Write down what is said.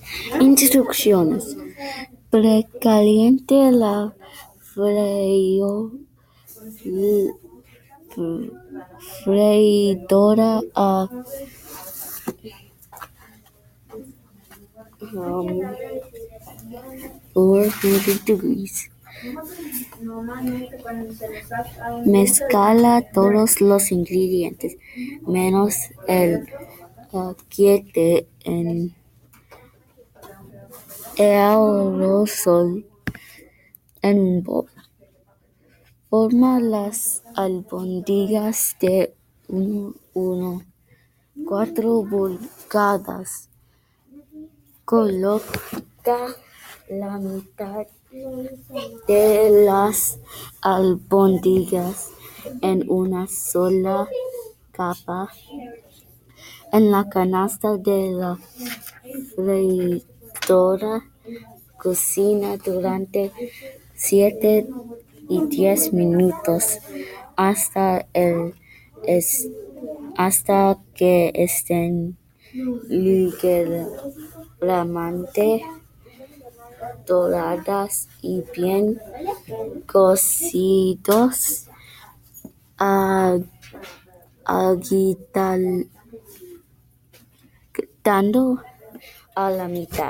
Instrucciones: precaliente la freidora a 400 degrees. Mezcla todos los ingredientes, menos el aceite, en aerosol en un bol. Forma las albóndigas de 4 pulgadas. Coloca la mitad de las albóndigas en una sola capa en la canasta de la freidora. Cocina durante 7 y 10 minutos hasta que estén ligeramente doradas y bien cocidos, agitando a la mitad.